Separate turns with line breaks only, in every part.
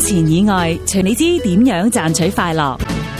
錢以外，隨你知點樣賺取快樂。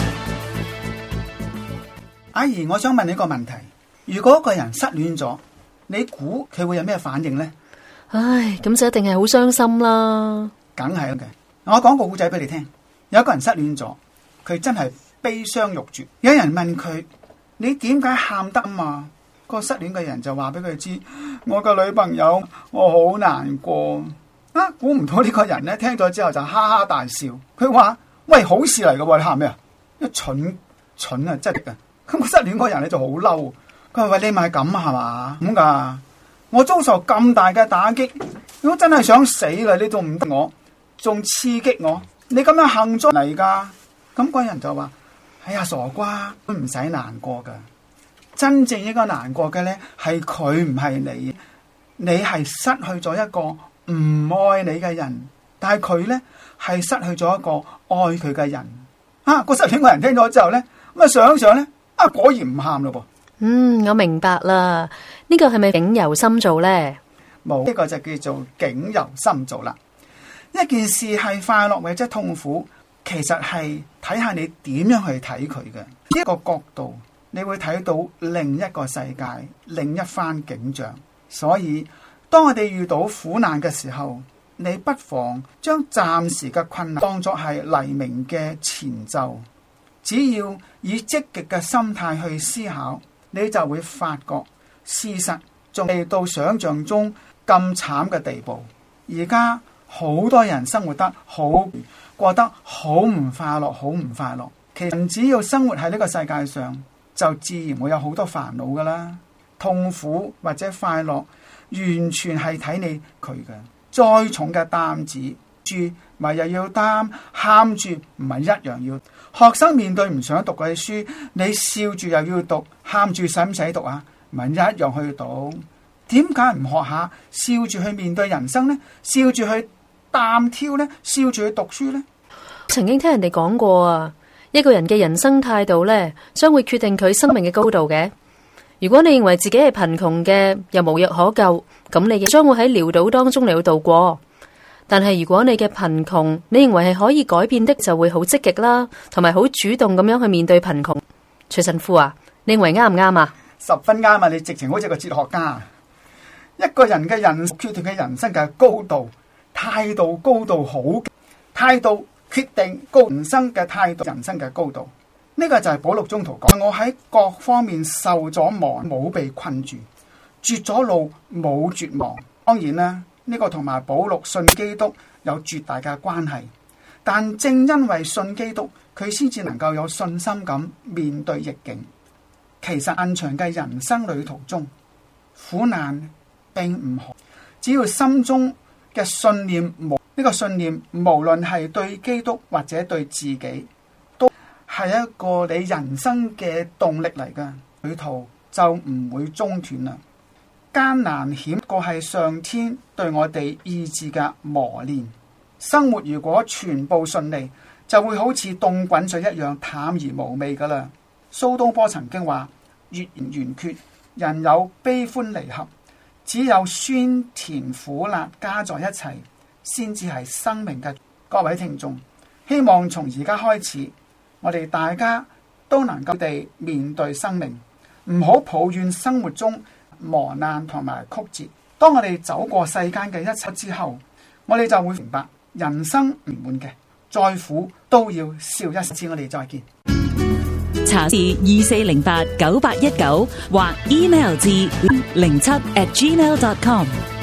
阿姨，我想問你一個問題：如果一個人失戀咗，你估佢會有咩反應呢？
唉，咁就一定係好傷心啦。
梗係嘅。我講個故仔俾你聽。有一個人失戀咗，佢真係悲傷欲絕。有人問佢：你點解喊得嘛？個失戀嘅人就話俾佢知：我個女朋友，我好難過。估唔到呢個人咧，聽咗之後就哈哈大笑。佢話：喂，好事嚟嘅喎，你喊咩啊？一蠢啊，真係嘅。咁個失戀嗰個人咧就好嬲。佢話：喂，你咪咁係嘛？咁噶？我遭受咁大嘅打擊，如果真係想死啦，你仲唔得我，仲刺激我，你咁樣幸災嚟噶？咁嗰人就話：哎呀，傻瓜，都唔使難過噶。真正應該難過嘅咧，係佢唔係你，你係失去咗一個唔愛你嘅人，但係佢咧係失去咗一個愛佢嘅人。個失戀嘅人聽咗之後咧，咁啊想想咧，果然唔喊咯噃。
我明白啦。呢個係咪境由心造呢？
冇，呢個就叫做境由心造啦。一件事係快樂或者痛苦，其實係睇下你點樣去睇佢嘅。呢個角度，你會睇到另一個世界，另一番景象。所以當我哋遇到苦難嘅時候，你不妨將暫時嘅困難當作係黎明嘅前奏。只要以積極嘅心態去思考，你就會發覺事實仲未到想象中咁慘嘅地步。而家好多人生活得好，過得好唔快樂，好唔快樂。其實只要生活喺呢個世界上，就自然會有好多煩惱噶啦。痛苦或者快樂，完全係睇你佢嘅。再重嘅擔子住，咪又要擔；喊住唔係一樣要。學生面對唔想讀嘅書，你笑住又要讀，喊住使唔使讀啊？咪一樣去讀。點解唔學下笑住去面對人生呢？笑住去擔挑呢？笑住去讀書呢？
曾經聽人哋講過啊，一個人嘅人生態度呢，將會決定佢生命嘅高度嘅。如果你認為自己係貧窮嘅，又無藥可救，咁你亦將會喺潦倒當中嚟到度過。但係如果你嘅貧窮，你認為係可以改變的，就會好積極啦，同埋好主動咁樣去面對貧窮。徐神父啊，你認為啱唔啱啊？
十分啱啊！你直情好似個哲學家。一個人嘅人決定嘅人生嘅高度，態度高度好，態度決定人生嘅態度，人生嘅高度。呢個就係保祿宗徒講：我喺各方面受咗磨，冇被困住；絕咗路，冇絕望。當然啦。呢個同埋保祿信基督有絕大嘅關係，但正因為信基督，佢先至能夠有信心咁面對逆境。其實漫長嘅人生旅途中，苦難並唔好，只要心中嘅信念呢個信念無論係對基督或者對自己，都係一個你人生嘅動力嚟㗎，旅途就唔會中斷啦。艱難險個係上天對我哋意志嘅磨練。生活如果全部順利，就會好似凍滾水一樣淡而無味噶啦。蘇東坡曾經話：月圓圓缺，人有悲歡離合，只有酸甜苦辣加在一齊，先至係生命嘅。各位聽眾，希望從而家開始，我哋大家都能夠地面對生命，唔好抱怨生活中磨難同埋曲折。當我哋走過世間嘅一切之後，我哋就會明白人生唔滿嘅，再苦都要笑一次。我哋再見。
查至24089819或 email 至07@gmail.com。